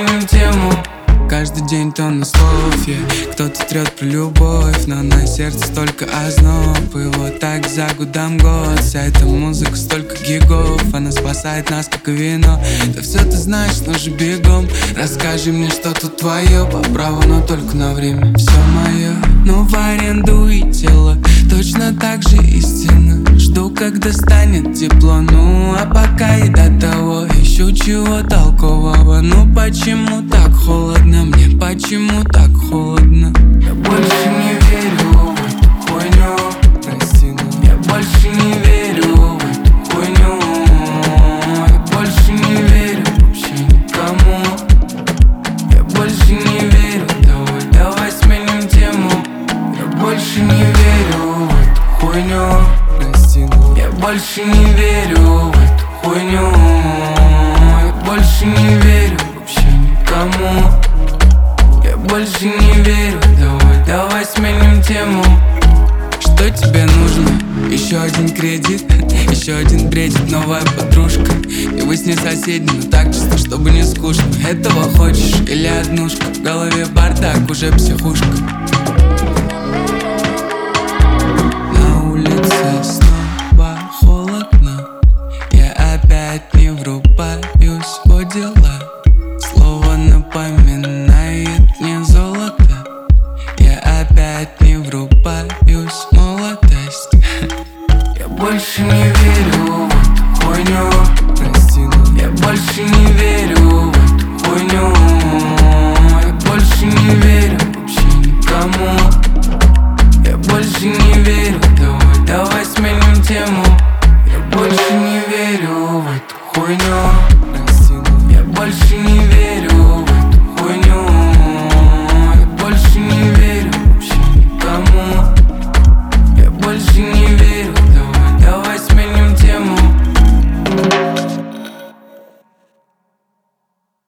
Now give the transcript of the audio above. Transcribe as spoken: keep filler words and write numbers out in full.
сменим тему. Каждый день тонна слов, yeah. Кто-то трет про любовь, но на сердце только озноб. И вот так за годом год. Вся эта музыка, столько гигов. Она спасает нас, как и вино. Да все ты знаешь, но же бегом. Расскажи мне, что тут твое по праву, но только на время. Все мое, но в аренду и тело точно так же истинно. Жду, когда станет тепло. Ну а пока и до того ищу чего толкового. Ну почему так холодно? Мне почему так холодно? Я больше не верю в эту хуйню. Прости, но Я больше не верю в эту хуйню. Я больше не верю вообще никому. Я больше не верю, давай, давай сменим тему. Я больше не верю в эту хуйню. прости, но Я больше не верю в эту хуйню. Я больше не верю вообще никому. Я больше не верю, давай, давай сменим тему. что тебе нужно? Еще один кредит, еще один бредит новая подружка. И вы с ней соседи, но так чисто, чтобы не скучно. Этого хочешь или однушка? В голове бардак, уже психушка.